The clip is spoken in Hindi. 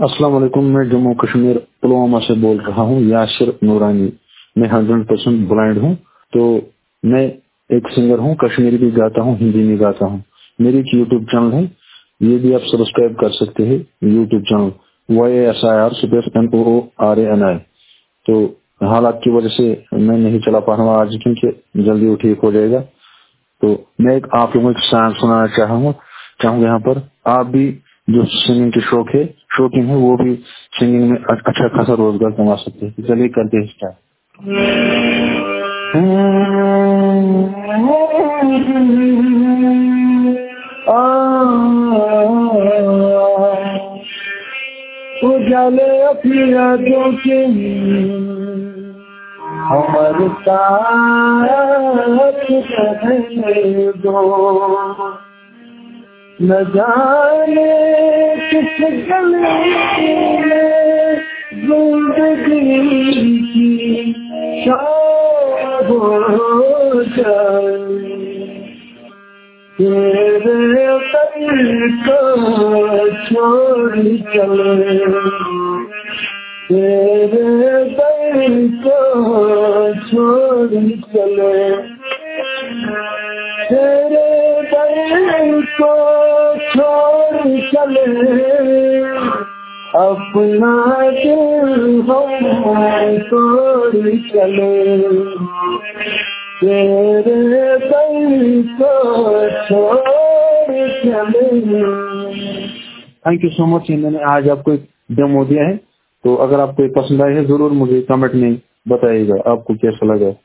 अस्सलाम वालेकुम। मैं जम्मू कश्मीर पुलवामा से बोल रहा हूँ, यासिर नूरानी। मैं 100% ब्लाइंड हूँ। तो मैं एक सिंगर हूँ, कश्मीरी भी गाता हूँ, हिंदी में गाता हूँ। मेरी एक यूट्यूब चैनल है, ये भी आप सब्सक्राइब कर सकते हैं। YouTube channel YASIR_NOORANI। तो हालात की वजह से मैं नहीं चला पा रहा हूँ आज, क्योंकि जल्दी वो ठीक हो जाएगा। तो मैं आप लोगों को एक सॉन्ग सुनाना चाहूँगा यहाँ पर। आप भी जो सिंगिंग के शौकीन है, वो भी सिंगिंग में अच्छा खासा रोजगार कमा सकते हैं। चलिए करते हैं स्टार्ट। उजाले अपनी यादों के हमारे साथ रहने दो, न जाने किस गली में जिंदगी की शाम हो जाए। तेरे दिल को छोड़ चले, तेरे दिल को छोड़ चले, तेरे दिल को छोड़ चले, अपना दिल हम छोड़ चले, तेरे दिल को छोड़ चले। Thank you so much. मैंने आज आपको एक डेमो दिया है, तो अगर आपको पसंद आए है जरूर मुझे कमेंट में बताइएगा आपको कैसा लगा।